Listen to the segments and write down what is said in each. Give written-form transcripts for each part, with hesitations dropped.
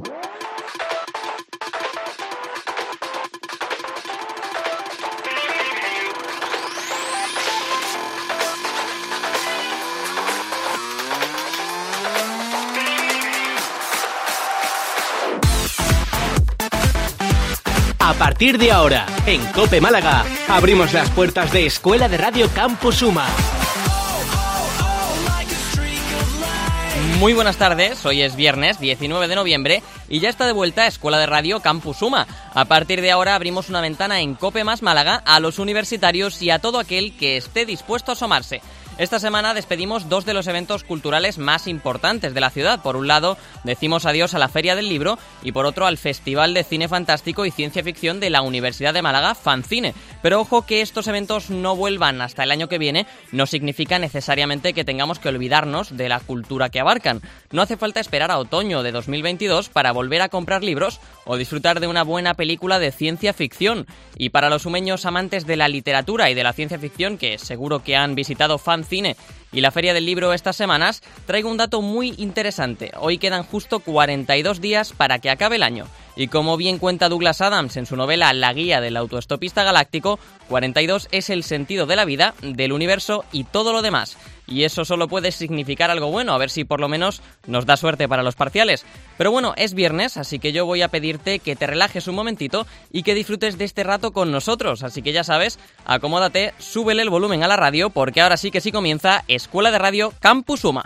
A partir de ahora, en COPE Málaga, abrimos las puertas de Escuela de Radio Campus UMA. Muy buenas tardes, hoy es viernes 19 de noviembre y ya está de vuelta Escuela de Radio Campus UMA. A partir de ahora abrimos una ventana en COPE más Málaga a los universitarios y a todo aquel que esté dispuesto a asomarse. Esta semana despedimos dos de los eventos culturales más importantes de la ciudad. Por un lado, decimos adiós a la Feria del Libro y por otro al Festival de Cine Fantástico y Ciencia Ficción de la Universidad de Málaga, FanCine. Pero ojo, que estos eventos no vuelvan hasta el año que viene no significa necesariamente que tengamos que olvidarnos de la cultura que abarcan. No hace falta esperar a otoño de 2022 para volver a comprar libros o disfrutar de una buena película de ciencia ficción. Y para los umeños amantes de la literatura y de la ciencia ficción, que seguro que han visitado FanCine y la Feria del Libro estas semanas, traigo un dato muy interesante. Hoy quedan justo 42 días para que acabe el año. Y como bien cuenta Douglas Adams en su novela La guía del autoestopista galáctico, 42 es el sentido de la vida, del universo y todo lo demás. Y eso solo puede significar algo bueno, a ver si por lo menos nos da suerte para los parciales. Pero bueno, es viernes, así que yo voy a pedirte que te relajes un momentito y que disfrutes de este rato con nosotros. Así que ya sabes, acomódate, súbele el volumen a la radio, porque ahora sí que sí comienza Escuela de Radio Campus UMA.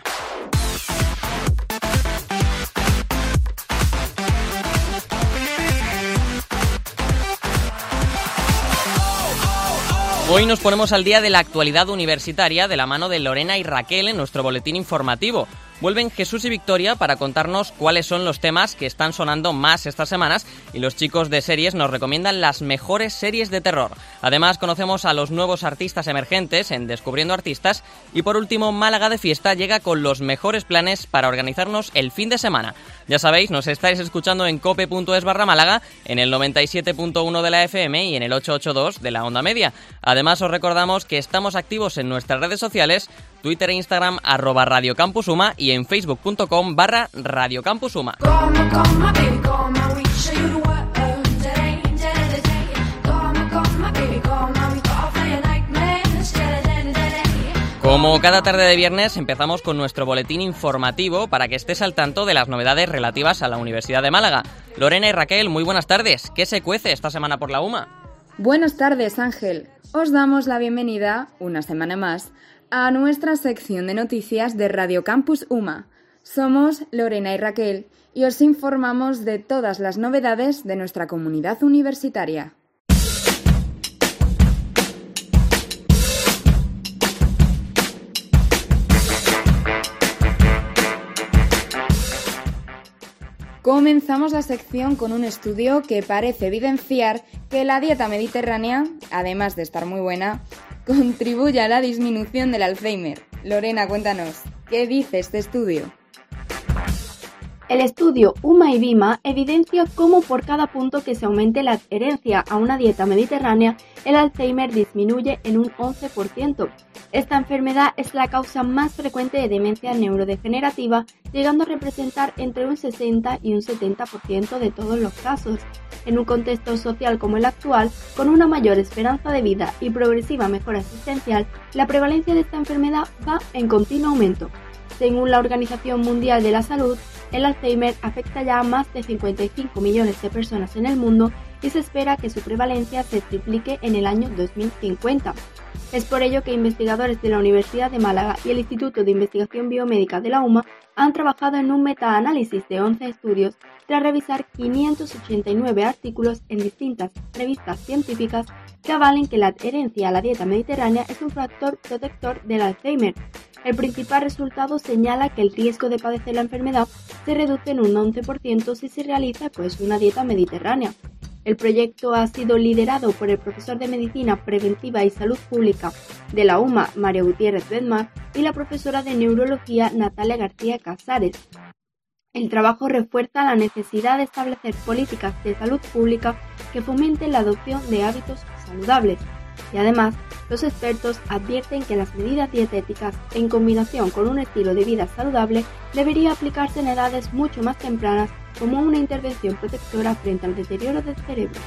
Hoy nos ponemos al día de la actualidad universitaria de la mano de Lorena y Raquel en nuestro boletín informativo. Vuelven Jesús y Victoria para contarnos cuáles son los temas que están sonando más estas semanas y los chicos de series nos recomiendan las mejores series de terror. Además, conocemos a los nuevos artistas emergentes en Descubriendo Artistas y por último, Málaga de Fiesta llega con los mejores planes para organizarnos el fin de semana. Ya sabéis, nos estáis escuchando en cope.es/Málaga, en el 97.1 de la FM y en el 882 de la onda media. Además, os recordamos que estamos activos en nuestras redes sociales, Twitter e Instagram @radiocampusuma y en facebook.com/radiocampusuma. Como cada tarde de viernes, empezamos con nuestro boletín informativo para que estés al tanto de las novedades relativas a la Universidad de Málaga. Lorena y Raquel, muy buenas tardes. ¿Qué se cuece esta semana por la UMA? Buenas tardes, Ángel. Os damos la bienvenida, una semana más, a nuestra sección de noticias de Radio Campus UMA. Somos Lorena y Raquel y os informamos de todas las novedades de nuestra comunidad universitaria. Comenzamos la sección con un estudio que parece evidenciar que la dieta mediterránea, además de estar muy buena, contribuye a la disminución del Alzheimer. Lorena, cuéntanos, ¿qué dice este estudio? El estudio UMA y BIMA evidencia cómo por cada punto que se aumente la adherencia a una dieta mediterránea, el Alzheimer disminuye en un 11%. Esta enfermedad es la causa más frecuente de demencia neurodegenerativa, llegando a representar entre un 60 y un 70% de todos los casos. En un contexto social como el actual, con una mayor esperanza de vida y progresiva mejora asistencial, la prevalencia de esta enfermedad va en continuo aumento. Según la Organización Mundial de la Salud, el Alzheimer afecta ya a más de 55 millones de personas en el mundo y se espera que su prevalencia se triplique en el año 2050. Es por ello que investigadores de la Universidad de Málaga y el Instituto de Investigación Biomédica de la UMA han trabajado en un metaanálisis de 11 estudios tras revisar 589 artículos en distintas revistas científicas que avalen que la adherencia a la dieta mediterránea es un factor protector del Alzheimer. El principal resultado señala que el riesgo de padecer la enfermedad se reduce en un 11% si se realiza una dieta mediterránea. El proyecto ha sido liderado por el profesor de Medicina Preventiva y Salud Pública de la UMA, María Gutiérrez Bedmar, y la profesora de Neurología, Natalia García Casares. El trabajo refuerza la necesidad de establecer políticas de salud pública que fomenten la adopción de hábitos saludables y además Los expertos advierten que las medidas dietéticas, en combinación con un estilo de vida saludable, debería aplicarse en edades mucho más tempranas como una intervención protectora frente al deterioro del cerebro.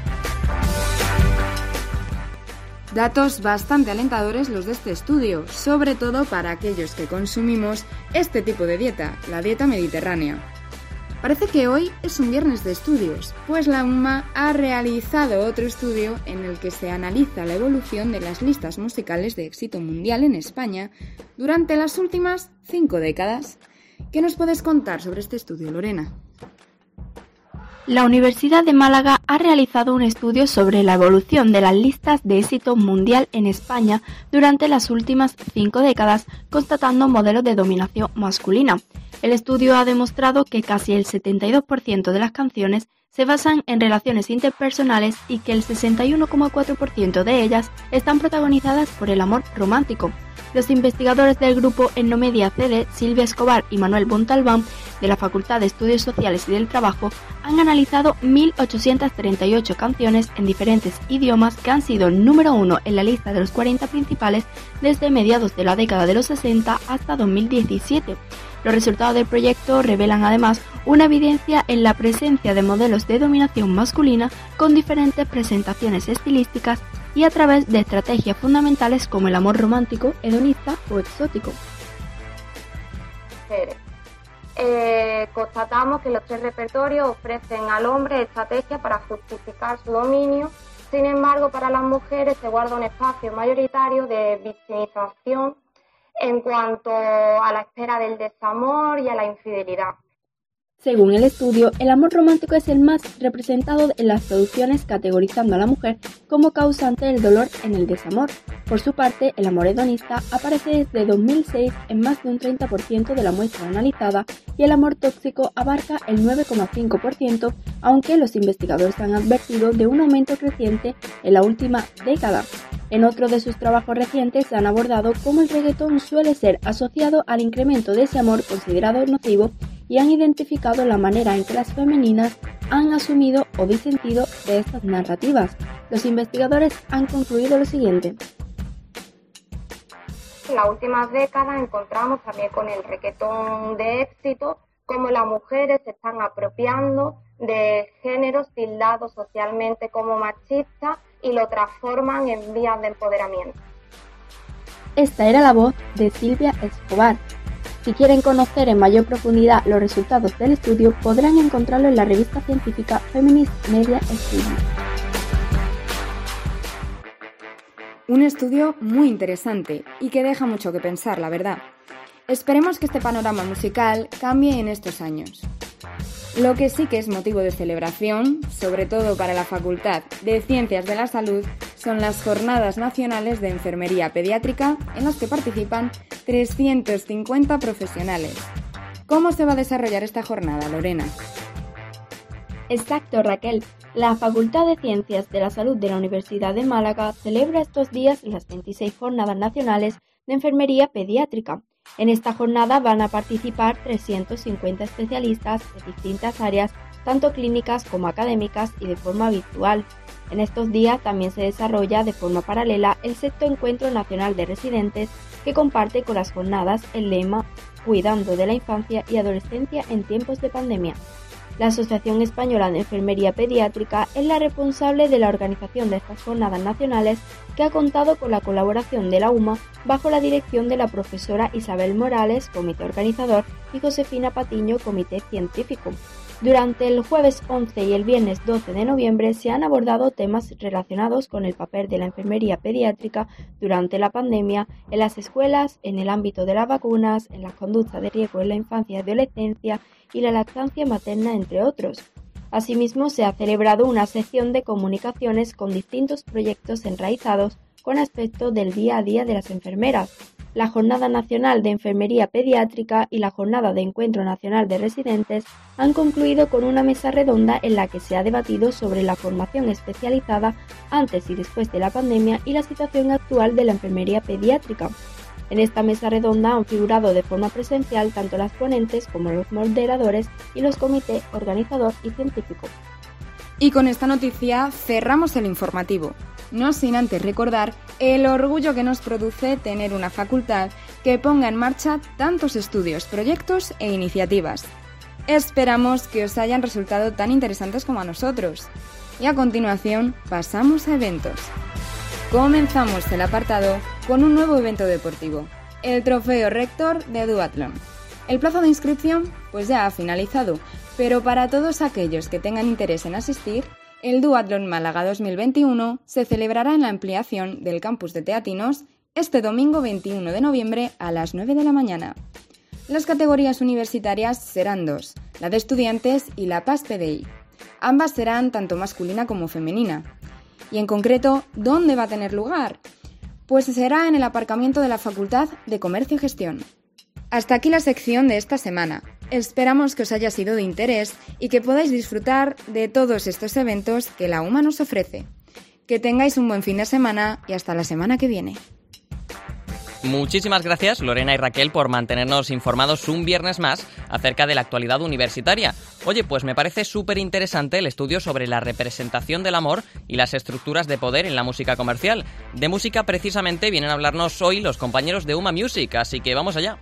Datos bastante alentadores los de este estudio, sobre todo para aquellos que consumimos este tipo de dieta, la dieta mediterránea. Parece que hoy es un viernes de estudios, pues la UMA ha realizado otro estudio en el que se analiza la evolución de las listas musicales de éxito mundial en España durante las últimas 5 décadas. ¿Qué nos puedes contar sobre este estudio, Lorena? La Universidad de Málaga ha realizado un estudio sobre la evolución de las listas de éxito mundial en España durante las últimas 5 décadas, constatando modelos de dominación masculina. El estudio ha demostrado que casi el 72% de las canciones se basan en relaciones interpersonales y que el 61,4% de ellas están protagonizadas por el amor romántico. Los investigadores del grupo Ennomedia CD, Silvia Escobar y Manuel Montalbán, de la Facultad de Estudios Sociales y del Trabajo, han analizado 1.838 canciones en diferentes idiomas que han sido número 1 en la lista de los 40 principales desde mediados de la década de los 60 hasta 2017. Los resultados del proyecto revelan además una evidencia en la presencia de modelos de dominación masculina con diferentes presentaciones estilísticas y a través de estrategias fundamentales como el amor romántico, hedonista o exótico. Constatamos que los 3 repertorios ofrecen al hombre estrategias para justificar su dominio. Sin embargo, para las mujeres se guarda un espacio mayoritario de victimización en cuanto a la espera del desamor y a la infidelidad. Según el estudio, el amor romántico es el más representado en las producciones, categorizando a la mujer como causante del dolor en el desamor. Por su parte, el amor hedonista aparece desde 2006 en más de un 30% de la muestra analizada y el amor tóxico abarca el 9,5%, aunque los investigadores han advertido de un aumento creciente en la última década. En otro de sus trabajos recientes se han abordado cómo el reggaetón suele ser asociado al incremento de ese amor considerado nocivo y han identificado la manera en que las femeninas han asumido o disentido de estas narrativas. Los investigadores han concluido lo siguiente. En las últimas décadas encontramos también con el reggaetón de éxito cómo las mujeres se están apropiando de géneros tildados socialmente como machistas y lo transforman en vías de empoderamiento. Esta era la voz de Silvia Escobar. Si quieren conocer en mayor profundidad los resultados del estudio, podrán encontrarlo en la revista científica Feminist Media Studies. Un estudio muy interesante y que deja mucho que pensar, la verdad. Esperemos que este panorama musical cambie en estos años. Lo que sí que es motivo de celebración, sobre todo para la Facultad de Ciencias de la Salud, son las Jornadas Nacionales de Enfermería Pediátrica en las que participan 350 profesionales. ¿Cómo se va a desarrollar esta jornada, Lorena? Exacto, Raquel. La Facultad de Ciencias de la Salud de la Universidad de Málaga celebra estos días las 26 Jornadas Nacionales de Enfermería Pediátrica. En esta jornada van a participar 350 especialistas de distintas áreas, tanto clínicas como académicas y de forma virtual. En estos días también se desarrolla de forma paralela el 6º Encuentro Nacional de Residentes, que comparte con las jornadas el lema Cuidando de la infancia y adolescencia en tiempos de pandemia. La Asociación Española de Enfermería Pediátrica es la responsable de la organización de estas jornadas nacionales, que ha contado con la colaboración de la UMA bajo la dirección de la profesora Isabel Morales, comité organizador, y Josefina Patiño, comité científico. Durante el jueves 11 y el viernes 12 de noviembre se han abordado temas relacionados con el papel de la enfermería pediátrica durante la pandemia en las escuelas, en el ámbito de las vacunas, en las conductas de riesgo en la infancia y adolescencia y la lactancia materna, entre otros. Asimismo, se ha celebrado una sección de comunicaciones con distintos proyectos enraizados con aspectos del día a día de las enfermeras. La Jornada Nacional de Enfermería Pediátrica y la Jornada de Encuentro Nacional de Residentes han concluido con una mesa redonda en la que se ha debatido sobre la formación especializada antes y después de la pandemia y la situación actual de la enfermería pediátrica. En esta mesa redonda han figurado de forma presencial tanto las ponentes como los moderadores y los comités organizador y científico. Y con esta noticia cerramos el informativo. no sin antes recordar el orgullo que nos produce tener una facultad que ponga en marcha tantos estudios, proyectos e iniciativas. Esperamos que os hayan resultado tan interesantes como a nosotros. Y a continuación pasamos a eventos. Comenzamos el apartado con un nuevo evento deportivo, el Trofeo Rector de Duatlón. El plazo de inscripción pues ya ha finalizado, pero para todos aquellos que tengan interés en asistir, el Duatlón Málaga 2021 se celebrará en la ampliación del campus de Teatinos este domingo 21 de noviembre a las 9 de la mañana. Las categorías universitarias serán dos, la de estudiantes y la PAS-PDI. Ambas serán tanto masculina como femenina. Y en concreto, ¿dónde va a tener lugar? Pues será en el aparcamiento de la Facultad de Comercio y Gestión. Hasta aquí la sección de esta semana. Esperamos que os haya sido de interés y que podáis disfrutar de todos estos eventos que la UMA nos ofrece. Que tengáis un buen fin de semana y hasta la semana que viene. Muchísimas gracias, Lorena y Raquel, por mantenernos informados un viernes más acerca de la actualidad universitaria. Oye, pues me parece súper interesante el estudio sobre la representación del amor y las estructuras de poder en la música comercial. De música, precisamente, vienen a hablarnos hoy los compañeros de UMA Music, así que vamos allá.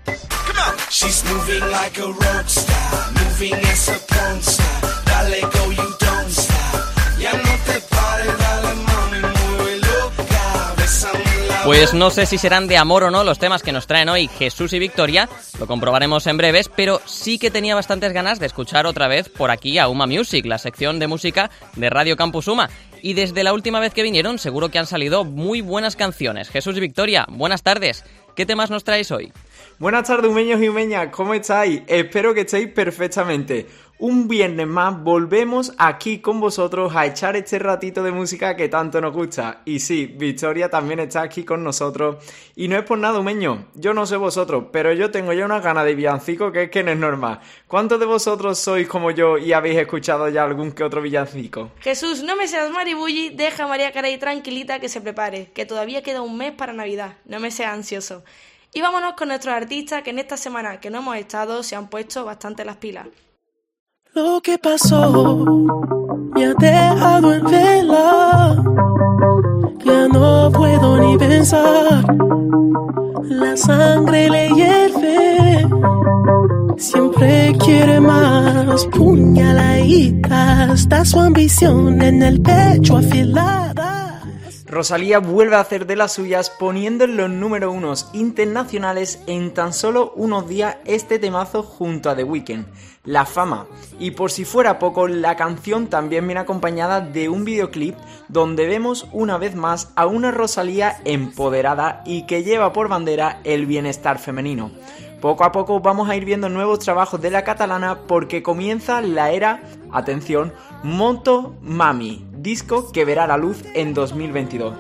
Pues no sé si serán de amor o no los temas que nos traen hoy Jesús y Victoria, lo comprobaremos en breves, pero sí que tenía bastantes ganas de escuchar otra vez por aquí a UMA Music, la sección de música de Radio Campus UMA. Y desde la última vez que vinieron seguro que han salido muy buenas canciones. Jesús y Victoria, buenas tardes. ¿Qué temas nos traéis hoy? Buenas tardes, humeños y humeñas, ¿cómo estáis? Espero que estéis perfectamente. Un viernes más volvemos aquí con vosotros a echar este ratito de música que tanto nos gusta. Y sí, Victoria también está aquí con nosotros. Y no es por nada, humeño, yo no sé vosotros, pero yo tengo ya unas ganas de villancico que es que no es normal. ¿Cuántos de vosotros sois como yo y habéis escuchado ya algún que otro villancico? Jesús, no me seas maribulli, deja a María Carey tranquilita que se prepare, que todavía queda un mes para Navidad, no me seas ansioso. Y vámonos con nuestros artistas que en esta semana que no hemos estado se han puesto bastante las pilas. Lo que pasó me ha dejado en vela, ya no puedo ni pensar, la sangre le hierve, siempre quiere más, puñaladita, está su ambición en el pecho afilada. Rosalía vuelve a hacer de las suyas poniendo en los número 1 internacionales en tan solo unos días este temazo junto a The Weeknd, La Fama. Y por si fuera poco, la canción también viene acompañada de un videoclip donde vemos una vez más a una Rosalía empoderada y que lleva por bandera el bienestar femenino. Poco a poco vamos a ir viendo nuevos trabajos de la catalana porque comienza la era, atención, Moto Mami, disco que verá la luz en 2022.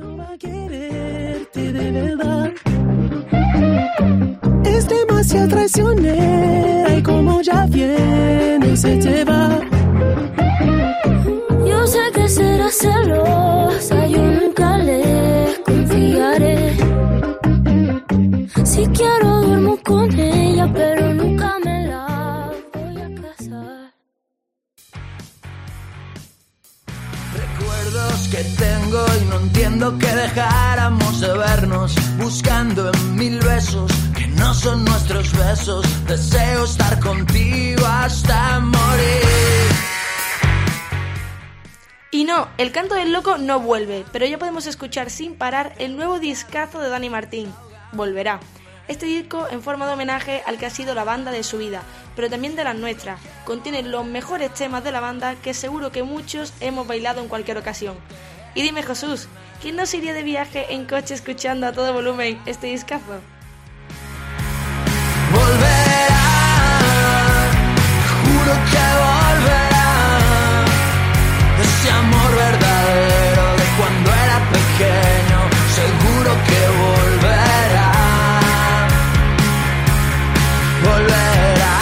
Es demasiado traicionera y como ya viene se te va. Yo sé que será celosa, yo nunca le confiaré. Si quiero duermo con ella, pero nunca me la voy a casar. Recuerdos que tengo y no entiendo que dejáramos de vernos, buscando en 1000 besos que no son nuestros besos. Deseo estar contigo hasta morir. Y no, el canto del loco no vuelve, pero ya podemos escuchar sin parar el nuevo discazo de Dani Martín, Volverá. Este disco, en forma de homenaje al que ha sido la banda de su vida, pero también de las nuestras, contiene los mejores temas de la banda que seguro que muchos hemos bailado en cualquier ocasión. Y dime, Jesús, ¿quién no se iría de viaje en coche escuchando a todo volumen este discazo? Volverá, juro que volverá, ese amor verdadero de cuando era pequeño, seguro que volverá. Volverá.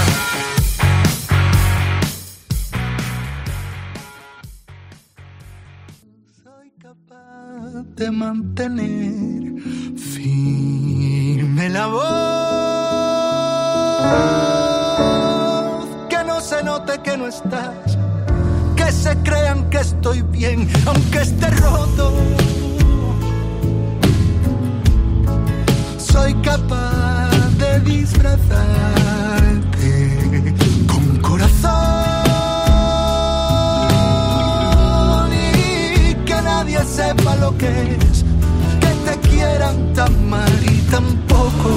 Soy capaz de mantener firme la voz, que no se note que no estás, que se crean que estoy bien, aunque esté roto. Soy capaz de disfrazarte con corazón y que nadie sepa lo que es que te quieran tan mal y tan poco.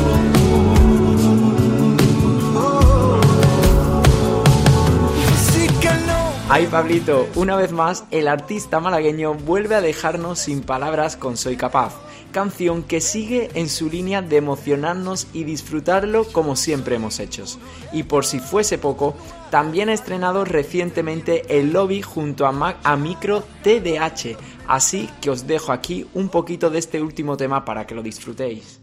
Ay, Pablito, una vez más, el artista malagueño vuelve a dejarnos sin palabras con Soy Capaz, canción que sigue en su línea de emocionarnos y disfrutarlo como siempre hemos hecho. Y por si fuese poco, también ha estrenado recientemente El Lobby junto a Micro TDH, así que os dejo aquí un poquito de este último tema para que lo disfrutéis.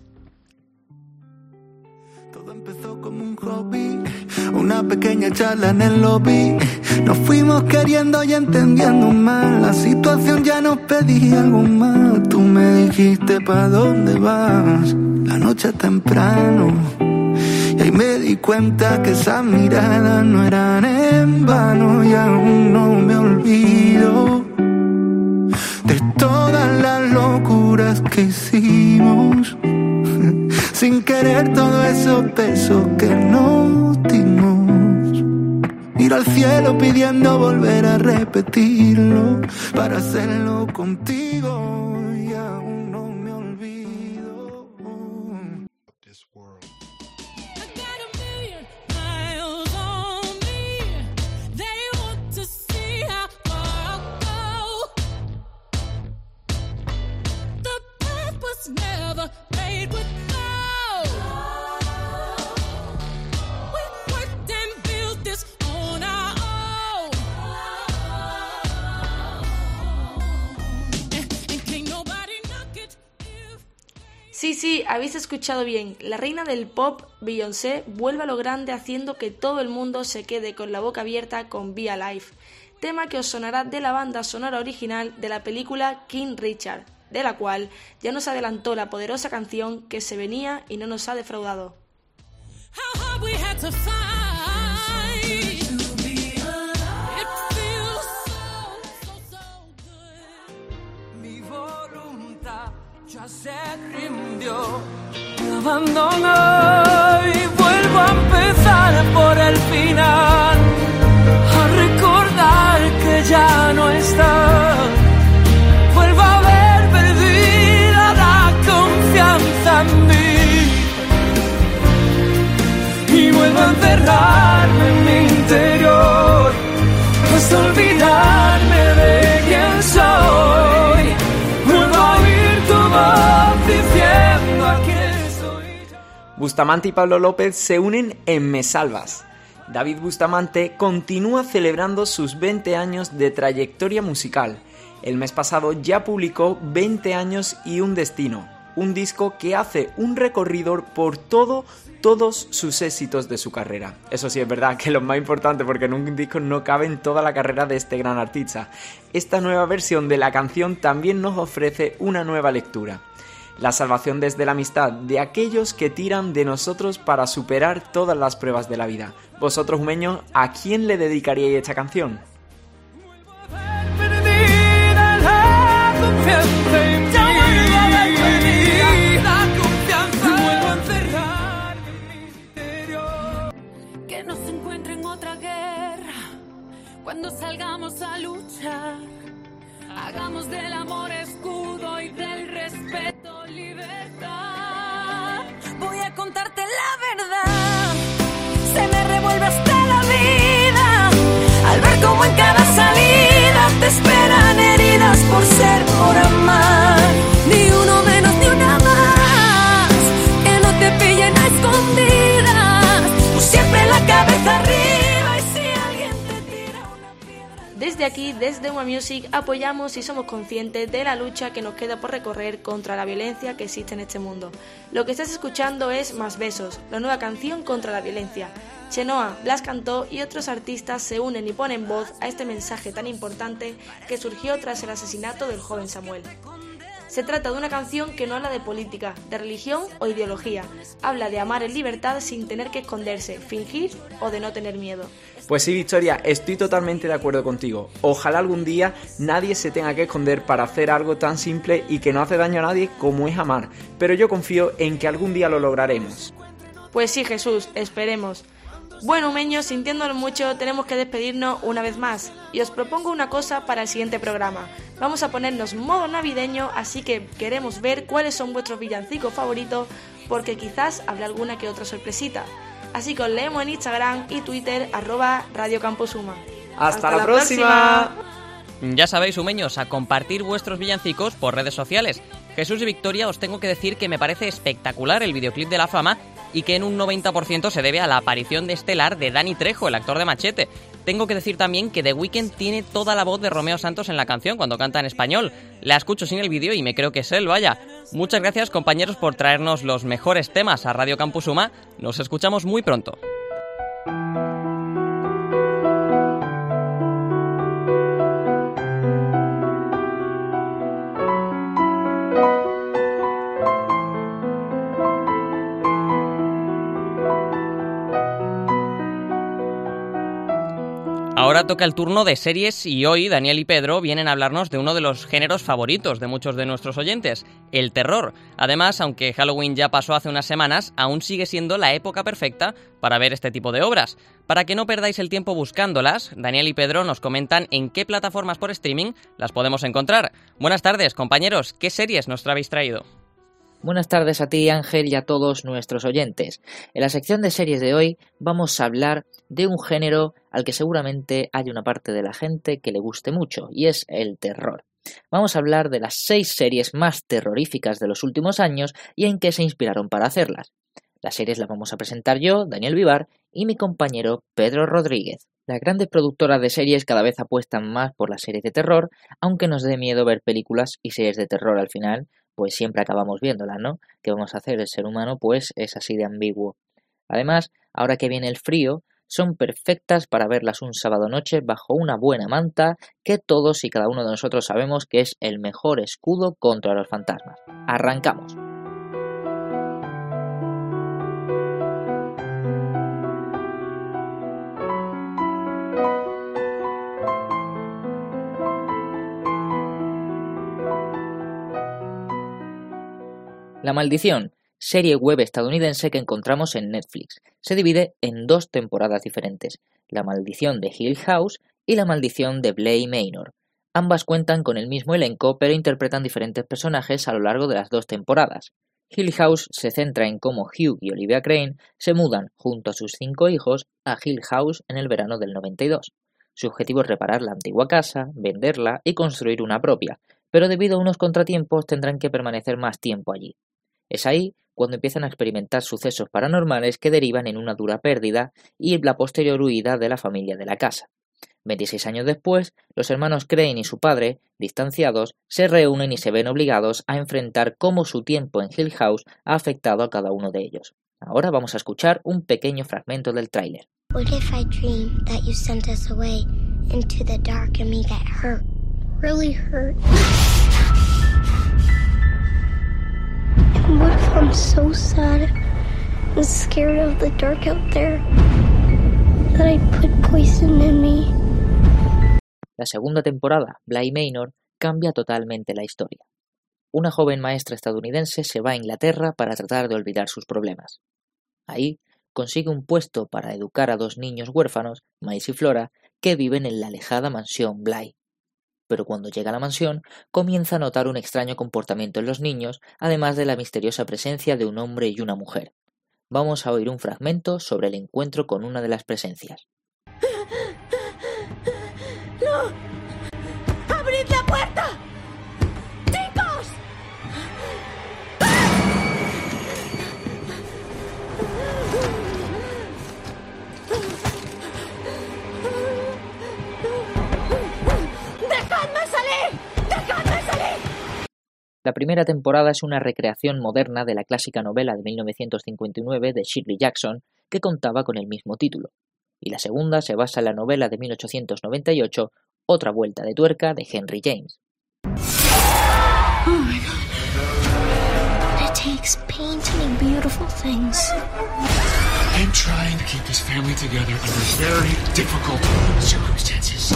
Todo empezó como un hobby, una pequeña charla en el lobby. Nos fuimos queriendo y entendiendo más. La situación ya nos pedía algo más. Tú me dijiste ¿pa' dónde vas? La noche temprano. Y ahí me di cuenta que esas miradas no eran en vano. Y aún no me olvido de todas las locuras que hicimos. Sin querer todos esos besos que nos dimos. Miro al cielo pidiendo volver a repetirlo para hacerlo contigo y aún no me olvido. Sí, habéis escuchado bien. La reina del pop, Beyoncé, vuelve a lo grande haciendo que todo el mundo se quede con la boca abierta con Be Alive, tema que os sonará de la banda sonora original de la película King Richard, de la cual ya nos adelantó la poderosa canción que se venía y no nos ha defraudado. Ya se rindió, me abandonó y vuelvo a empezar por el final, a recordar que ya no está. Vuelvo a ver perdida la confianza en mí y vuelvo a encerrarme en mi interior hasta olvidarme de quién soy. Vuelvo a oír tu voz diciendo aquí estoy yo. Bustamante y Pablo López se unen en Me Salvas. David Bustamante continúa celebrando sus 20 años de trayectoria musical. El mes pasado ya publicó 20 años y un destino, un disco que hace un recorrido por todos sus éxitos de su carrera. Eso sí, es verdad que lo más importante, porque en un disco no cabe en toda la carrera de este gran artista. Esta nueva versión de la canción también nos ofrece una nueva lectura. La salvación desde la amistad de aquellos que tiran de nosotros para superar todas las pruebas de la vida. Vosotros, humeños, ¿a quién le dedicaríais esta canción? Que no se encuentre en otra guerra cuando salgamos a luchar. Hagamos del amor escudo y del respeto libertad. Voy a contarte la verdad, se me revuelve hasta la vida al ver cómo en cada salida te esperan heridas por ser, por amar. Ni uno menos ni una más, que no te pillen a escondidas. Tú siempre la cabeza arriba y si alguien te tira una piedra. Desde aquí, desde Uma Music, apoyamos y somos conscientes de la lucha que nos queda por recorrer contra la violencia que existe en este mundo. Lo que estás escuchando es Más Besos, la nueva canción contra la violencia. Chenoa, Blas Cantó y otros artistas se unen y ponen voz a este mensaje tan importante que surgió tras el asesinato del joven Samuel. Se trata de una canción que no habla de política, de religión o ideología. Habla de amar en libertad sin tener que esconderse, fingir o de no tener miedo. Pues sí, Victoria, estoy totalmente de acuerdo contigo. Ojalá algún día nadie se tenga que esconder para hacer algo tan simple y que no hace daño a nadie como es amar. Pero yo confío en que algún día lo lograremos. Pues sí, Jesús, esperemos. Bueno, humeños, sintiéndolo mucho, tenemos que despedirnos una vez más. Y os propongo una cosa para el siguiente programa. Vamos a ponernos modo navideño, así que queremos ver cuáles son vuestros villancicos favoritos, porque quizás habrá alguna que otra sorpresita. Así que os leemos en Instagram y Twitter, @radiocampusuma. ¡Hasta la próxima! Ya sabéis, humeños, a compartir vuestros villancicos por redes sociales. Jesús y Victoria, os tengo que decir que me parece espectacular el videoclip de La Fama y que en un 90% se debe a la aparición de estelar de Dani Trejo, el actor de Machete. Tengo que decir también que The Weeknd tiene toda la voz de Romeo Santos en la canción cuando canta en español. La escucho sin el vídeo y me creo que es él, vaya. Muchas gracias, compañeros, por traernos los mejores temas a Radio Campus Uma. Nos escuchamos muy pronto. Ahora toca el turno de series y hoy Daniel y Pedro vienen a hablarnos de uno de los géneros favoritos de muchos de nuestros oyentes, el terror. Además, aunque Halloween ya pasó hace unas semanas, aún sigue siendo la época perfecta para ver este tipo de obras. Para que no perdáis el tiempo buscándolas, Daniel y Pedro nos comentan en qué plataformas por streaming las podemos encontrar. Buenas tardes, compañeros, ¿qué series nos habéis traído? Buenas tardes a ti, Ángel, y a todos nuestros oyentes. En la sección de series de hoy vamos a hablar de un género al que seguramente hay una parte de la gente que le guste mucho, y es el terror. Vamos a hablar de las 6 series más terroríficas de los últimos años y en qué se inspiraron para hacerlas. Las series las vamos a presentar yo, Daniel Vivar, y mi compañero Pedro Rodríguez. Las grandes productoras de series cada vez apuestan más por las series de terror, aunque nos dé miedo ver películas y series de terror al final, pues siempre acabamos viéndolas, ¿no? ¿Qué vamos a hacer? El ser humano pues es así de ambiguo. Además, ahora que viene el frío, son perfectas para verlas un sábado noche bajo una buena manta que todos y cada uno de nosotros sabemos que es el mejor escudo contra los fantasmas. ¡Arrancamos! La Maldición, serie web estadounidense que encontramos en Netflix. Se divide en 2 temporadas diferentes, La Maldición de Hill House y La Maldición de Bly Manor. Ambas cuentan con el mismo elenco, pero interpretan diferentes personajes a lo largo de las 2 temporadas. Hill House se centra en cómo Hugh y Olivia Crane se mudan, junto a sus 5 hijos, a Hill House en el verano del 92. Su objetivo es reparar la antigua casa, venderla y construir una propia, pero debido a unos contratiempos tendrán que permanecer más tiempo allí. Es ahí cuando empiezan a experimentar sucesos paranormales que derivan en una dura pérdida y la posterior huida de la familia de la casa. 26 años después, los hermanos Crane y su padre, distanciados, se reúnen y se ven obligados a enfrentar cómo su tiempo en Hill House ha afectado a cada uno de ellos. Ahora vamos a escuchar un pequeño fragmento del tráiler. What if I dream that you sent us away into the dark and me get hurt, really hurt? What if I'm so sad and scared of the dark out there that I put poison in me? La segunda temporada, Bly Manor, cambia totalmente la historia. Una joven maestra estadounidense se va a Inglaterra para tratar de olvidar sus problemas. Ahí consigue un puesto para educar a 2 niños huérfanos, Miles y Flora, que viven en la alejada mansión Bly. Pero cuando llega a la mansión, comienza a notar un extraño comportamiento en los niños, además de la misteriosa presencia de un hombre y una mujer. Vamos a oír un fragmento sobre el encuentro con una de las presencias. ¡No! ¡Abrid la puerta! ¡Chicos! ¡Dejadme salir! ¡Dejadme salir! La primera temporada es una recreación moderna de la clásica novela de 1959 de Shirley Jackson, que contaba con el mismo título. Y la segunda se basa en la novela de 1898, Otra vuelta de tuerca, de Henry James. Oh my God. It takes pain to make beautiful things. I'm trying to keep this family together under very difficult circumstances.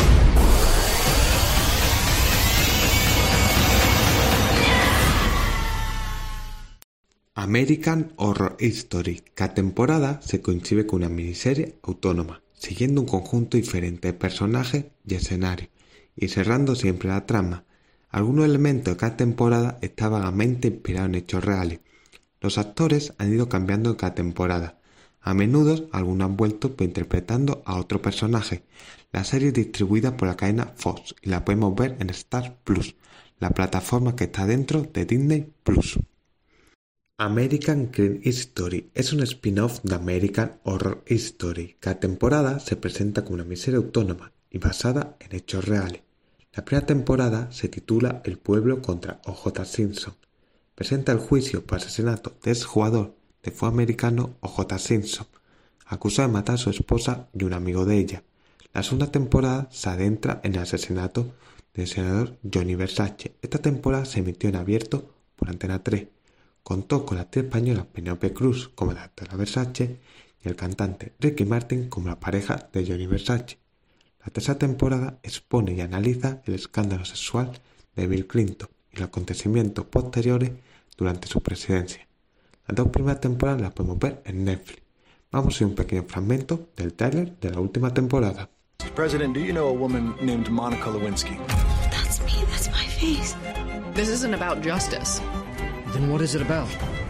American Horror Story. Cada temporada se concibe con una miniserie autónoma, siguiendo un conjunto diferente de personajes y escenarios, y cerrando siempre la trama. Algunos elementos de cada temporada están vagamente inspirados en hechos reales. Los actores han ido cambiando en cada temporada. A menudo algunos han vuelto interpretando a otro personaje. La serie es distribuida por la cadena Fox y la podemos ver en Star Plus, la plataforma que está dentro de Disney Plus. American Crime Story es un spin-off de American Horror Story. Cada temporada se presenta como una miniserie autónoma y basada en hechos reales. La primera temporada se titula El pueblo contra O.J. Simpson. Presenta el juicio por asesinato de exjugador de fútbol americano O.J. Simpson, acusado de matar a su esposa y un amigo de ella. La segunda temporada se adentra en el asesinato del senador Johnny Versace. Esta temporada se emitió en abierto por Antena 3. Contó con la actriz española Penélope Cruz como la doctora Versace y el cantante Ricky Martin como la pareja de Johnny Versace. La tercera temporada expone y analiza el escándalo sexual de Bill Clinton y los acontecimientos posteriores durante su presidencia. Las dos primeras temporadas las podemos ver en Netflix. Vamos a ver un pequeño fragmento del tráiler de la última temporada. President, do you know a woman named Monica Lewinsky? That's me. That's my face. This isn't about justice. Then what is it about?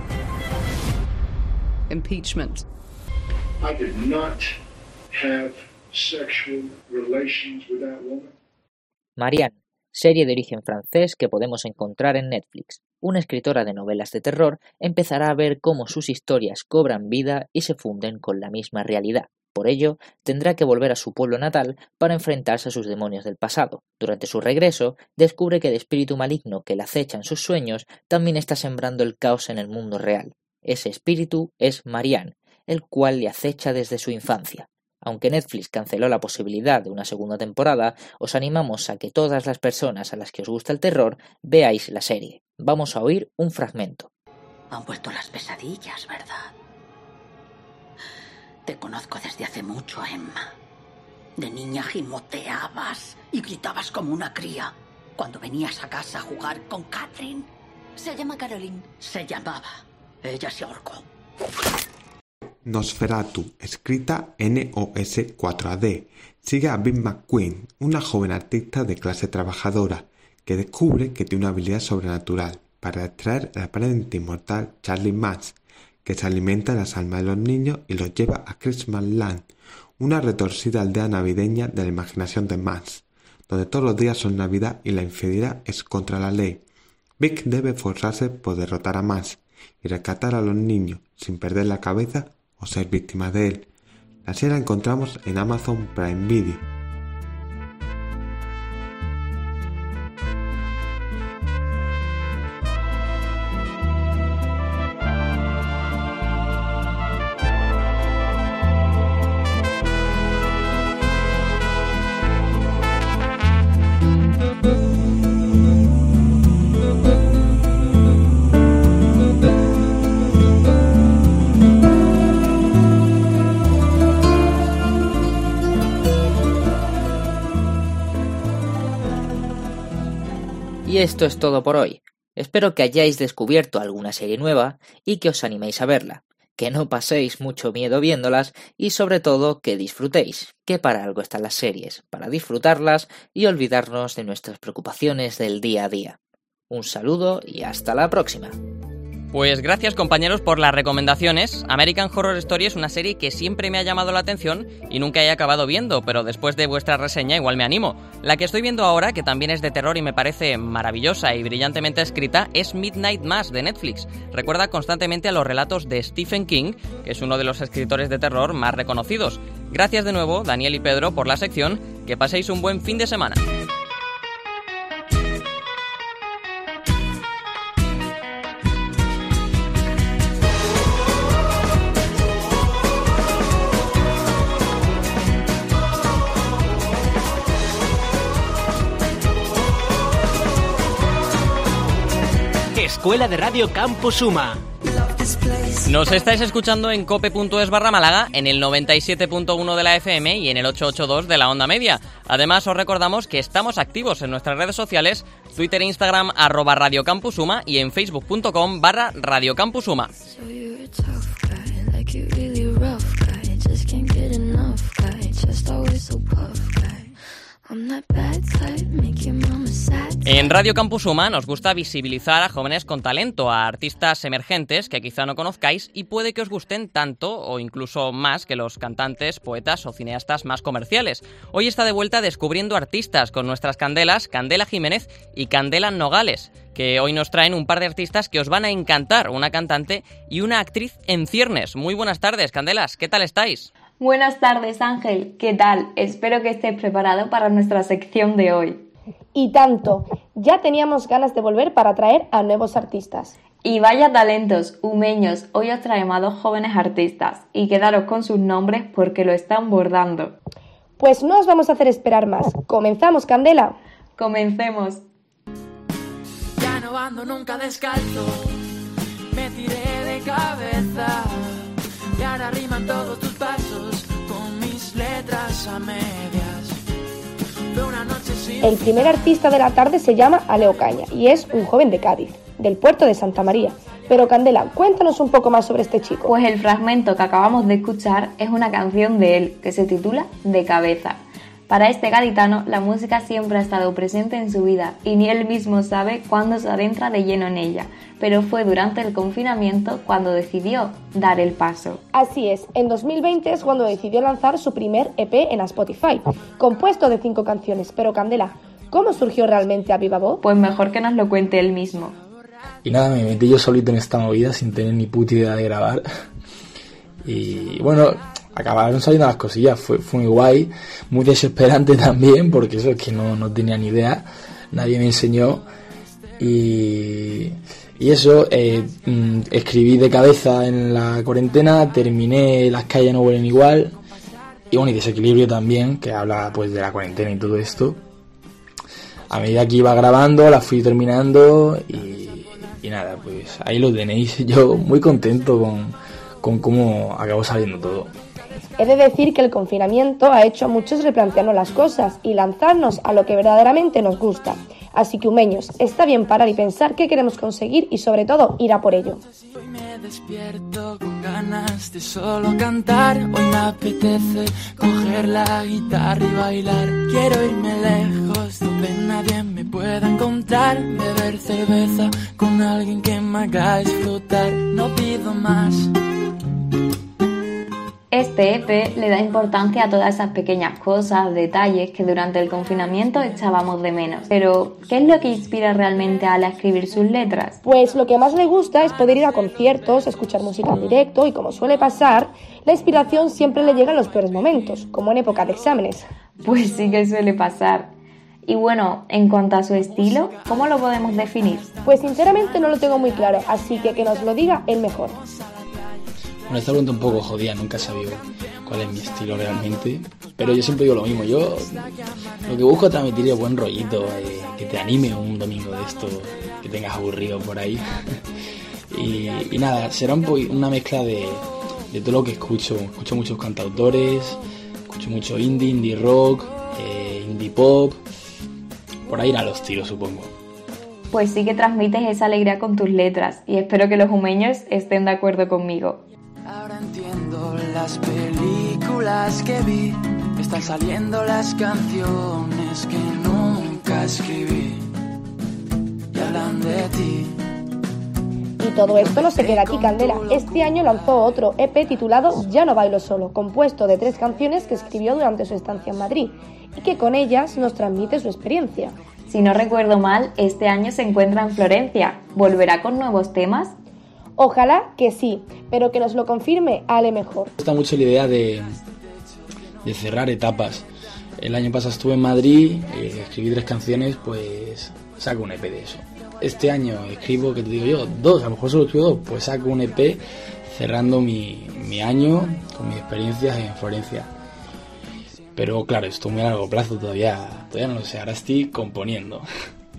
Impeachment. I did not have sexual relations with that woman. Marianne, serie de origen francés que podemos encontrar en Netflix. Una escritora de novelas de terror empezará a ver cómo sus historias cobran vida y se funden con la misma realidad. Por ello, tendrá que volver a su pueblo natal para enfrentarse a sus demonios del pasado. Durante su regreso, descubre que el espíritu maligno que la acecha en sus sueños también está sembrando el caos en el mundo real. Ese espíritu es Marianne, el cual le acecha desde su infancia. Aunque Netflix canceló la posibilidad de una segunda temporada, os animamos a que todas las personas a las que os gusta el terror veáis la serie. Vamos a oír un fragmento. Han vuelto las pesadillas, ¿verdad? Te conozco desde hace mucho, Emma. De niña gimoteabas y gritabas como una cría cuando venías a casa a jugar con Catherine. Se llama Caroline. Se llamaba. Ella se ahorcó. Nosferatu, escrita NOS4AD, sigue a Viv McQueen, una joven artista de clase trabajadora, que descubre que tiene una habilidad sobrenatural para extraer el aparente inmortal Charlie Manson, que se alimenta de las almas de los niños y los lleva a Christmas Land, una retorcida aldea navideña de la imaginación de Manson, donde todos los días son Navidad y la infidelidad es contra la ley. Vic debe esforzarse por derrotar a Manson y rescatar a los niños sin perder la cabeza o ser víctima de él. La serie la encontramos en Amazon Prime Video. Y esto es todo por hoy. Espero que hayáis descubierto alguna serie nueva y que os animéis a verla, que no paséis mucho miedo viéndolas y sobre todo que disfrutéis, que para algo están las series, para disfrutarlas y olvidarnos de nuestras preocupaciones del día a día. Un saludo y hasta la próxima. Pues gracias compañeros por las recomendaciones. American Horror Story es una serie que siempre me ha llamado la atención y nunca he acabado viendo, pero después de vuestra reseña igual me animo. La que estoy viendo ahora, que también es de terror y me parece maravillosa y brillantemente escrita, es Midnight Mass de Netflix. Recuerda constantemente a los relatos de Stephen King, que es uno de los escritores de terror más reconocidos. Gracias de nuevo, Daniel y Pedro, por la sección. Que paséis un buen fin de semana. Escuela de Radio Campus Uma. Nos estáis escuchando en cope.es/Málaga, en el 97.1 de la FM y en el 882 de la onda media. Además, os recordamos que estamos activos en nuestras redes sociales, Twitter e Instagram @radiocampusuma y en facebook.com/radiocampusuma. En Radio Campus Uma nos gusta visibilizar a jóvenes con talento, a artistas emergentes que quizá no conozcáis y puede que os gusten tanto o incluso más que los cantantes, poetas o cineastas más comerciales. Hoy está de vuelta Descubriendo Artistas con nuestras candelas, Candela Jiménez y Candela Nogales, que hoy nos traen un par de artistas que os van a encantar, una cantante y una actriz en ciernes. Muy buenas tardes, Candelas, ¿qué tal estáis? Buenas tardes, Ángel. ¿Qué tal? Espero que estés preparado para nuestra sección de hoy. Y tanto. Ya teníamos ganas de volver para traer a nuevos artistas. Y vaya talentos, umeños. Hoy os traemos a 2 jóvenes artistas. Y quedaros con sus nombres porque lo están bordando. Pues no os vamos a hacer esperar más. ¿Comenzamos, Candela? Comencemos. Ya no ando nunca descalzo, me tiré de cabeza. Y ahora riman todos tus pasos con mis letras a medias. Una noche sin... El primer artista de la tarde se llama Aleo Caña y es un joven de Cádiz, del puerto de Santa María. Pero Candela, cuéntanos un poco más sobre este chico. Pues el fragmento que acabamos de escuchar es una canción de él que se titula De Cabeza. Para este gaditano, la música siempre ha estado presente en su vida y ni él mismo sabe cuándo se adentra de lleno en ella, pero fue durante el confinamiento cuando decidió dar el paso. Así es, en 2020 es cuando decidió lanzar su primer EP en Spotify, compuesto de 5 canciones. Pero Candela, ¿cómo surgió realmente A Viva Voz? Pues mejor que nos lo cuente él mismo. Y nada, me metí yo solito en esta movida sin tener ni puta idea de grabar. Y bueno, acabaron saliendo las cosillas, fue muy guay, muy desesperante también, porque eso es que no tenía ni idea, nadie me enseñó. Y eso, escribí de cabeza en la cuarentena, terminé Las calles no huelen igual, y bueno, y Desequilibrio también, que habla pues de la cuarentena y todo esto. A medida que iba grabando, la fui terminando y nada, pues ahí lo tenéis. Yo muy contento con cómo acabó saliendo todo. He de decir que el confinamiento ha hecho a muchos replantearnos las cosas y lanzarnos a lo que verdaderamente nos gusta. Así que, humeños, está bien parar y pensar qué queremos conseguir y, sobre todo, ir a por ello. Hoy me despierto con ganas de solo cantar. Hoy me apetece coger la guitarra y bailar. Quiero irme lejos donde nadie me pueda encontrar. Beber cerveza con alguien que me haga disfrutar. No pido más. Este EP le da importancia a todas esas pequeñas cosas, detalles que durante el confinamiento echábamos de menos. Pero, ¿qué es lo que inspira realmente a Ale a escribir sus letras? Pues lo que más le gusta es poder ir a conciertos, escuchar música en directo y, como suele pasar, la inspiración siempre le llega en los peores momentos, como en época de exámenes. Pues sí que suele pasar. Y bueno, en cuanto a su estilo, ¿cómo lo podemos definir? Pues sinceramente no lo tengo muy claro, así que nos lo diga él mejor. Bueno, esta pregunta un poco jodida, nunca he sabido cuál es mi estilo realmente, pero yo siempre digo lo mismo, yo lo que busco es transmitir el buen rollito, que te anime un domingo de esto, que tengas aburrido por ahí, y nada, será una mezcla de todo lo que escucho muchos cantautores, escucho mucho indie rock, indie pop, por ahí irán los tiros, supongo. Pues sí que transmites esa alegría con tus letras, y espero que los humeños estén de acuerdo conmigo. Ahora entiendo las películas que vi, están saliendo las canciones que nunca escribí y hablan de ti. Y todo esto no se queda aquí, Candela. Este año lanzó otro EP titulado Ya no bailo solo, compuesto de 3 canciones que escribió durante su estancia en Madrid y que con ellas nos transmite su experiencia. Si no recuerdo mal, este año se encuentra en Florencia. ¿Volverá con nuevos temas? Ojalá que sí, pero que nos lo confirme Ale mejor. Me gusta mucho la idea de cerrar etapas. El año pasado estuve en Madrid, escribí 3 canciones, pues saco un EP de eso. Este año escribo, ¿qué te digo yo? 2, a lo mejor solo escribo 2, pues saco un EP cerrando mi año con mis experiencias en Florencia. Pero claro, esto muy a largo plazo, todavía no lo sé, ahora estoy componiendo.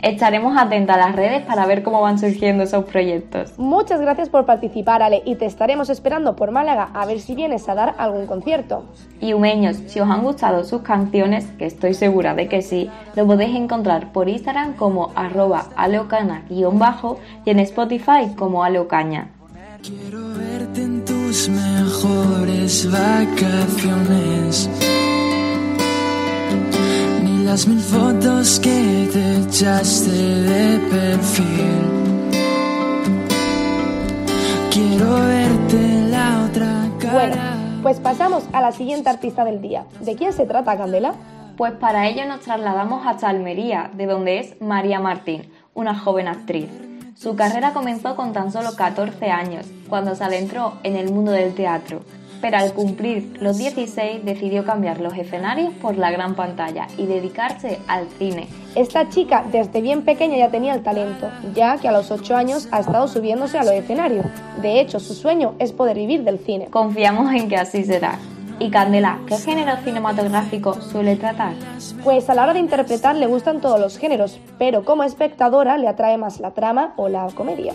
Estaremos atentas a las redes para ver cómo van surgiendo esos proyectos. Muchas gracias por participar, Ale, y te estaremos esperando por Málaga a ver si vienes a dar algún concierto. Y humeños, si os han gustado sus canciones, que estoy segura de que sí, lo podéis encontrar por Instagram como @aleocana_ y en Spotify como aleocaña. Quiero verte en tus mejores vacaciones. Las 1000 fotos que te echaste de perfil. Quiero verte la otra cara. Bueno, pues pasamos a la siguiente artista del día. ¿De quién se trata, Candela? Pues para ello nos trasladamos hasta Almería, de donde es María Martín, una joven actriz. Su carrera comenzó con tan solo 14 años, cuando se adentró en el mundo del teatro. Pero al cumplir los 16 decidió cambiar los escenarios por la gran pantalla y dedicarse al cine. Esta chica desde bien pequeña ya tenía el talento, ya que a los 8 años ha estado subiéndose a los escenarios. De hecho, su sueño es poder vivir del cine. Confiamos en que así será. Y Candela, ¿qué género cinematográfico suele tratar? Pues a la hora de interpretar le gustan todos los géneros, pero como espectadora le atrae más la trama o la comedia.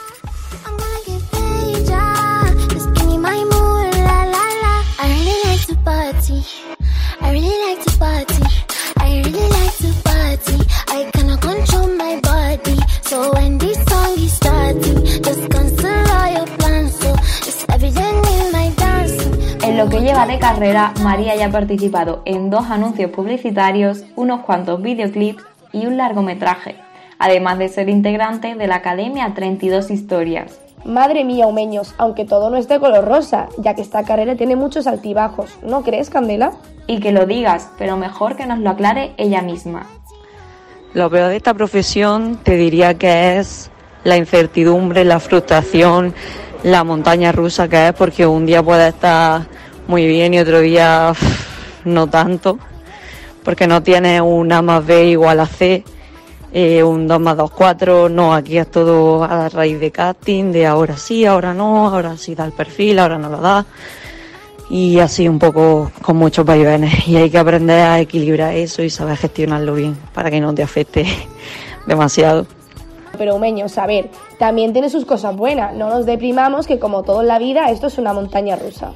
En lo que lleva de carrera, María ya ha participado en 2 anuncios publicitarios, unos cuantos videoclips y un largometraje, además de ser integrante de la Academia 32 Historias. Madre mía, humeños, aunque todo no es de color rosa, ya que esta carrera tiene muchos altibajos, ¿no crees, Candela? Y que lo digas, pero mejor que nos lo aclare ella misma. Lo peor de esta profesión te diría que es la incertidumbre, la frustración, la montaña rusa que es, porque un día puede estar muy bien y otro día no tanto, porque no tienes un A más B igual a C, un 2 más 2, 4, no, aquí es todo a raíz de casting, de ahora sí, ahora no, ahora sí da el perfil, ahora no lo da, y así un poco con muchos vaivenes, y hay que aprender a equilibrar eso y saber gestionarlo bien para que no te afecte demasiado. Pero humeños, a ver, también tiene sus cosas buenas, no nos deprimamos que como todo en la vida esto es una montaña rusa.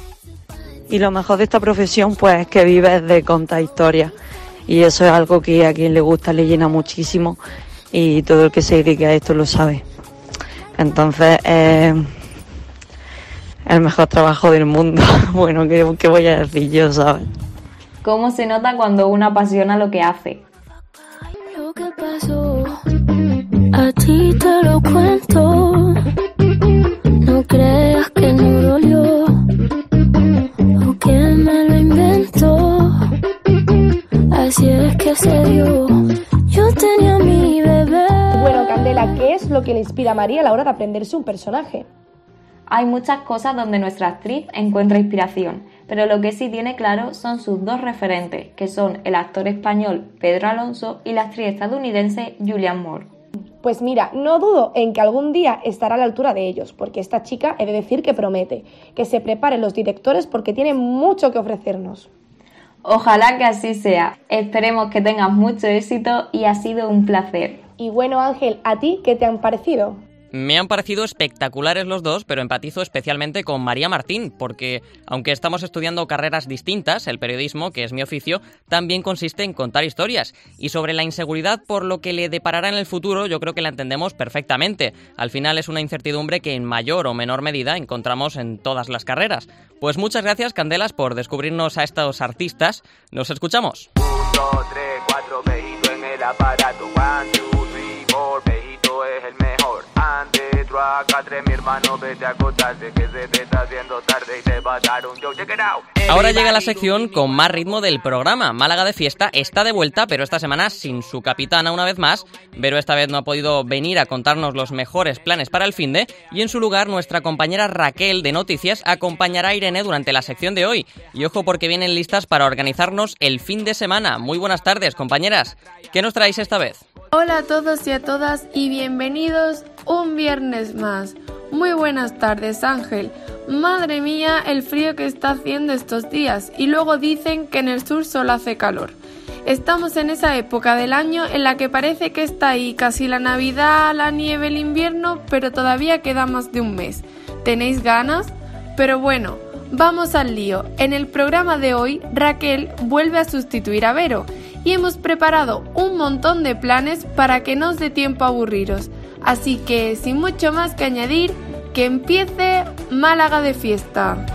Y lo mejor de esta profesión pues es que vives de contar historias, y eso es algo que a quien le gusta le llena muchísimo, y todo el que se dedique a esto lo sabe. Entonces el mejor trabajo del mundo. Bueno, ¿qué voy a decir yo, sabes? ¿Cómo se nota cuando uno apasiona lo que hace? Lo que pasó, a ti te lo cuento. No creas que no dolió, o que me lo inventó. Así es que se dio. Yo tenía mi bebé. Bueno, Candela, ¿qué es lo que le inspira a María a la hora de aprenderse un personaje? Hay muchas cosas donde nuestra actriz encuentra inspiración, pero lo que sí tiene claro son sus 2 referentes, que son el actor español Pedro Alonso y la actriz estadounidense Julianne Moore. Pues mira, no dudo en que algún día estará a la altura de ellos, porque esta chica he de decir que promete, que se preparen los directores porque tiene mucho que ofrecernos. Ojalá que así sea. Esperemos que tengas mucho éxito y ha sido un placer. Y bueno, Ángel, ¿a ti qué te han parecido? Me han parecido espectaculares los dos, pero empatizo especialmente con María Martín, porque aunque estamos estudiando carreras distintas, el periodismo, que es mi oficio, también consiste en contar historias. Y sobre la inseguridad por lo que le deparará en el futuro, yo creo que la entendemos perfectamente. Al final es una incertidumbre que en mayor o menor medida encontramos en todas las carreras. Pues muchas gracias, Candelas, por descubrirnos a estos artistas. Nos escuchamos. 1, 2, 3, 4, Pejito en el aparato. 1, 2, 3, 4, Pejito es el mejor. Antes, truaca, 3, mi hermano, vete a acostarse, que se te está haciendo tarde y te va a dar un show. Check it out. Ahora llega la sección con más ritmo del programa. Málaga de Fiesta está de vuelta, pero esta semana sin su capitana una vez más. Vero esta vez no ha podido venir a contarnos los mejores planes para el finde, y en su lugar nuestra compañera Raquel de Noticias acompañará a Irene durante la sección de hoy. Y ojo porque vienen listas para organizarnos el fin de semana. Muy buenas tardes, compañeras. ¿Qué nos traéis esta vez? Hola a todos y a todas y bienvenidos un viernes más. Muy buenas tardes, Ángel. Madre mía, el frío que está haciendo estos días, y luego dicen que en el sur solo hace calor. Estamos en esa época del año en la que parece que está ahí casi la Navidad, la nieve, el invierno, pero todavía queda más de un mes. ¿Tenéis ganas? Pero bueno, vamos al lío. En el programa de hoy, Raquel vuelve a sustituir a Vero y hemos preparado un montón de planes para que no os dé tiempo a aburriros. Así que, sin mucho más que añadir, que empiece Málaga de fiesta.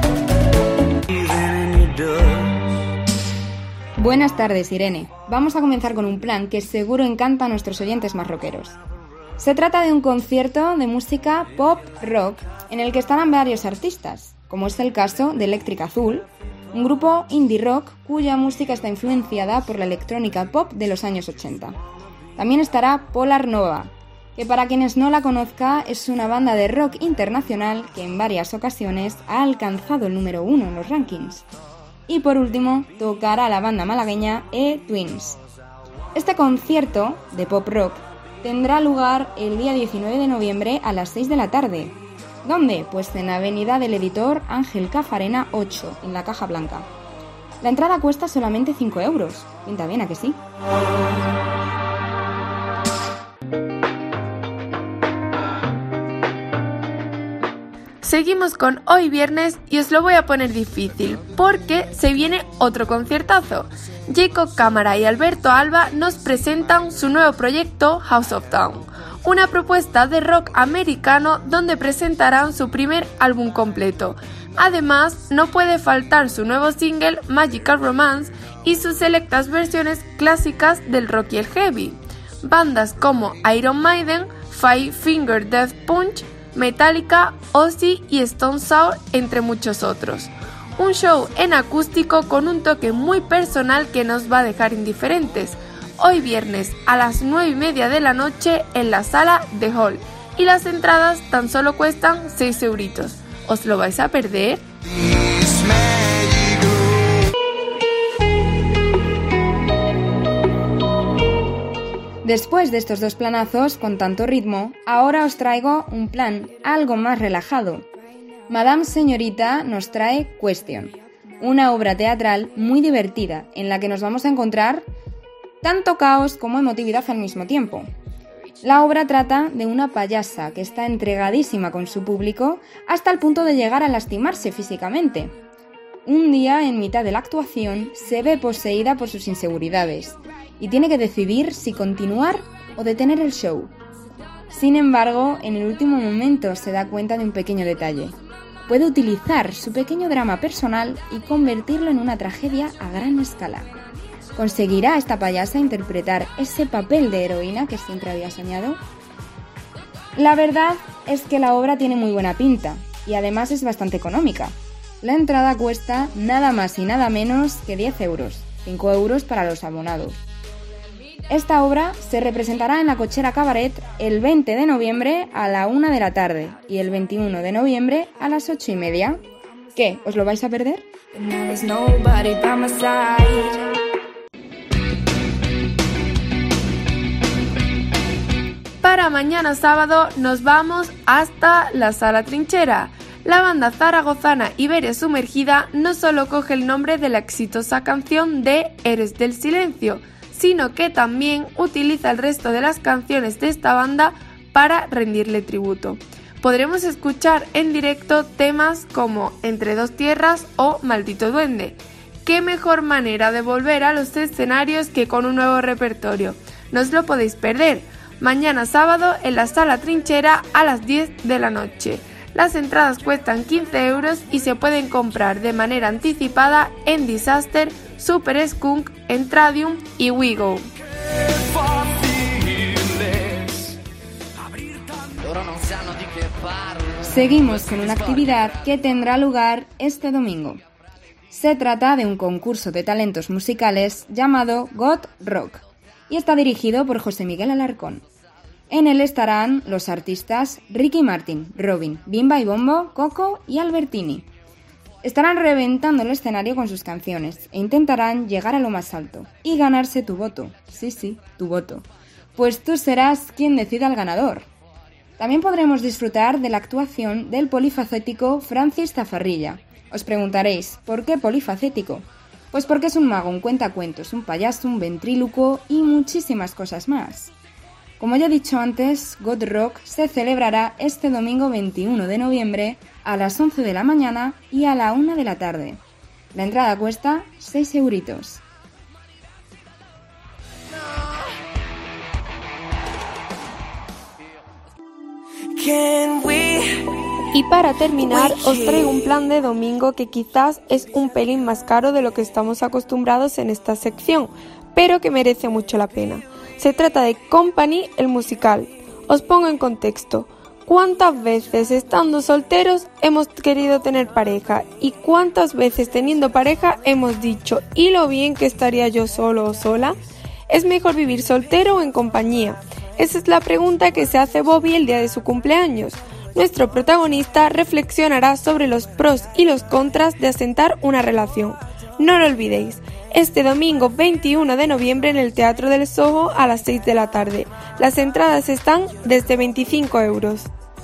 Buenas tardes, Irene. Vamos a comenzar con un plan que seguro encanta a nuestros oyentes más rockeros. Se trata de un concierto de música pop-rock en el que estarán varios artistas, como es el caso de Electric Azul, un grupo indie rock cuya música está influenciada por la electrónica pop de los años 80. También estará Polar Nova, que para quienes no la conozca es una banda de rock internacional que en varias ocasiones ha alcanzado el número 1 en los rankings. Y por último, tocará la banda malagueña E-Twins. Este concierto de pop rock tendrá lugar el día 19 de noviembre a las 6 de la tarde. ¿Dónde? Pues en Avenida del Editor Ángel Cafarena 8, en la Caja Blanca. La entrada cuesta solamente 5 euros. Pinta bien, ¿a que sí? Seguimos con hoy viernes y os lo voy a poner difícil porque se viene otro conciertazo. Jacob Cámara y Alberto Alba nos presentan su nuevo proyecto House of Down, una propuesta de rock americano donde presentarán su primer álbum completo. Además, no puede faltar su nuevo single Magical Romance y sus selectas versiones clásicas del rock y el heavy. Bandas como Iron Maiden, Five Finger Death Punch, Metallica, Ozzy y Stone Sour, entre muchos otros. Un show en acústico con un toque muy personal que nos va a dejar indiferentes. Hoy viernes a las 9:30 de la noche en la sala The Hall. Y las entradas tan solo cuestan 6 euritos. ¿Os lo vais a perder? Después de estos dos planazos con tanto ritmo, ahora os traigo un plan algo más relajado. Madame Señorita nos trae Question, una obra teatral muy divertida en la que nos vamos a encontrar tanto caos como emotividad al mismo tiempo. La obra trata de una payasa que está entregadísima con su público hasta el punto de llegar a lastimarse físicamente. Un día, en mitad de la actuación, se ve poseída por sus inseguridades y tiene que decidir si continuar o detener el show. Sin embargo, en el último momento se da cuenta de un pequeño detalle. Puede utilizar su pequeño drama personal y convertirlo en una tragedia a gran escala. ¿Conseguirá esta payasa interpretar ese papel de heroína que siempre había soñado? La verdad es que la obra tiene muy buena pinta y además es bastante económica. La entrada cuesta nada más y nada menos que 10 euros, 5 euros para los abonados. Esta obra se representará en la Cochera Cabaret el 20 de noviembre a la 1 de la tarde y el 21 de noviembre a las 8:30. ¿Qué? ¿Os lo vais a perder? Para mañana sábado nos vamos hasta la Sala Trinchera. La banda zaragozana Iberia Sumergida no solo coge el nombre de la exitosa canción de Eres del Silencio, sino que también utiliza el resto de las canciones de esta banda para rendirle tributo. Podremos escuchar en directo temas como Entre dos tierras o Maldito Duende. ¿Qué mejor manera de volver a los escenarios que con un nuevo repertorio? No os lo podéis perder. Mañana sábado en la Sala Trinchera a las 10 de la noche. Las entradas cuestan 15 euros y se pueden comprar de manera anticipada en Disaster, Super Skunk, Entradium y WeGo. Seguimos con una actividad que tendrá lugar este domingo. Se trata de un concurso de talentos musicales llamado Got Rock y está dirigido por José Miguel Alarcón. En él estarán los artistas Ricky Martin, Robin, Bimba y Bombo, Coco y Albertini. Estarán reventando el escenario con sus canciones e intentarán llegar a lo más alto y ganarse tu voto. Sí, tu voto. Pues tú serás quien decida al ganador. También podremos disfrutar de la actuación del polifacético Francis Zafarrilla. Os preguntaréis, ¿por qué polifacético? Pues porque es un mago, un cuentacuentos, un payaso, un ventrílocuo y muchísimas cosas más. Como ya he dicho antes, God Rock se celebrará este domingo 21 de noviembre a las 11 de la mañana y a la 1 de la tarde. La entrada cuesta 6 euritos. Y para terminar, os traigo un plan de domingo que quizás es un pelín más caro de lo que estamos acostumbrados en esta sección, pero que merece mucho la pena. Se trata de Company, el musical. Os pongo en contexto. ¿Cuántas veces estando solteros hemos querido tener pareja? ¿Y cuántas veces teniendo pareja hemos dicho, ¿y lo bien que estaría yo solo o sola? ¿Es mejor vivir soltero o en compañía? Esa es la pregunta que se hace Bobby el día de su cumpleaños. Nuestro protagonista reflexionará sobre los pros y los contras de asentar una relación. No lo olvidéis, este domingo 21 de noviembre en el Teatro del Soho a las 6 de la tarde. Las entradas están desde 25 euros.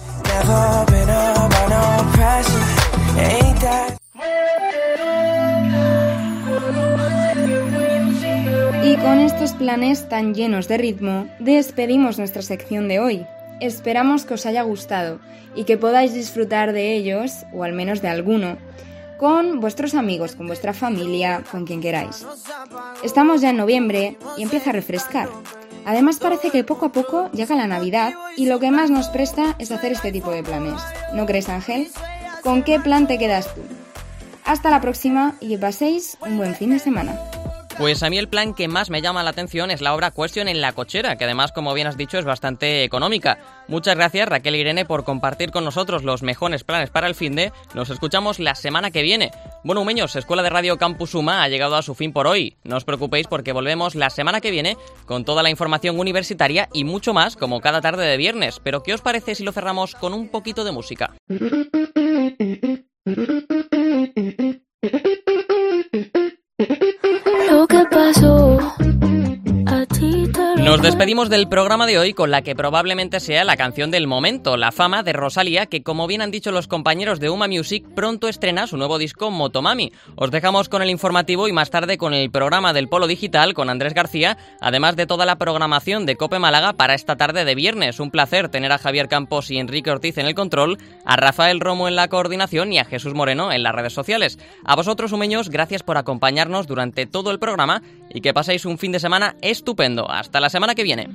Y con estos planes tan llenos de ritmo, despedimos nuestra sección de hoy. Esperamos que os haya gustado y que podáis disfrutar de ellos, o al menos de alguno, con vuestros amigos, con vuestra familia, con quien queráis. Estamos ya en noviembre y empieza a refrescar. Además parece que poco a poco llega la Navidad y lo que más nos presta es hacer este tipo de planes. ¿No crees, Ángel? ¿Con qué plan te quedas tú? Hasta la próxima y que paséis un buen fin de semana. Pues a mí el plan que más me llama la atención es la obra Question en la cochera, que además, como bien has dicho, es bastante económica. Muchas gracias, Raquel e Irene, por compartir con nosotros los mejores planes para el finde. Nos escuchamos la semana que viene. Bueno, humeños, Escuela de Radio Campus Suma ha llegado a su fin por hoy. No os preocupéis porque volvemos la semana que viene con toda la información universitaria y mucho más, como cada tarde de viernes. Pero ¿qué os parece si lo cerramos con un poquito de música? Lo que pasó a ti te lo Nos despedimos del programa de hoy con la que probablemente sea la canción del momento, La Fama de Rosalía, que como bien han dicho los compañeros de Uma Music, pronto estrena su nuevo disco Motomami. Os dejamos con el informativo y más tarde con el programa del Polo Digital con Andrés García, además de toda la programación de COPE Málaga para esta tarde de viernes. Un placer tener a Javier Campos y Enrique Ortiz en el control, a Rafael Romo en la coordinación y a Jesús Moreno en las redes sociales. A vosotros, humeños, gracias por acompañarnos durante todo el programa y que paséis un fin de semana estupendo. Hasta la semana que viene.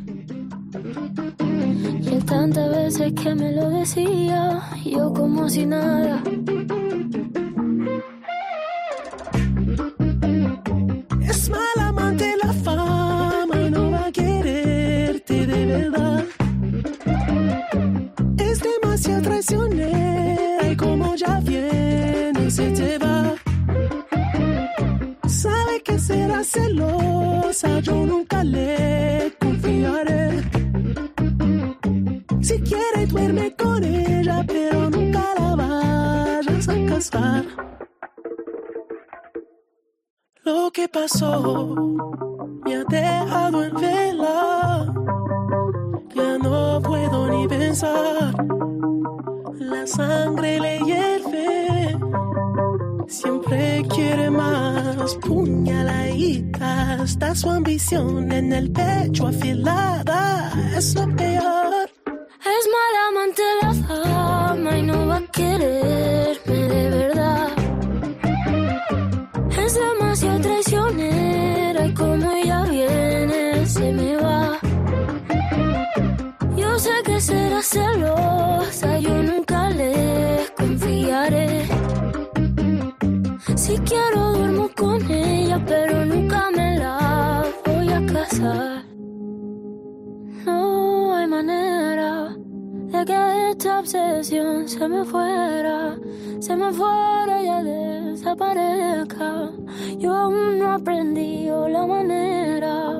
Y tantas veces que me lo decía, yo como si nada. Es mal amante la fama y no va a quererte de verdad. Es demasiado traicionera y como ya viene se te va. Sabe que será celosa, yo nunca le confiaré. Si quiere duerme con ella, pero nunca la vayas a casar. Lo que pasó me ha dejado en vela. Ya no puedo ni pensar. La sangre le hierve. Siempre quiere más, puñaladita. Está su ambición en el pecho afilada. Es lo peor. Es mala amante la fama y no va a quererme de verdad. Es demasiado traicionera y como ella viene se me va. Yo sé que será celosa, yo nunca le confiaré. Si quiero duermo con ella, pero nunca me la voy a casar. No hay manera de que esta obsesión se me fuera y ya desaparezca. Yo aún no he aprendido la manera.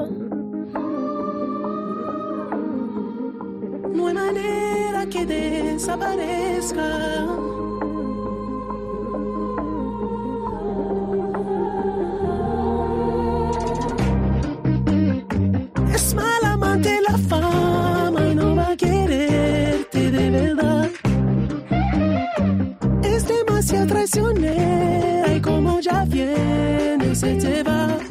No hay manera que desaparezca. Es mal amante la fama y no va a quererte de verdad. Es demasiado traicionera y como ya viene se te va.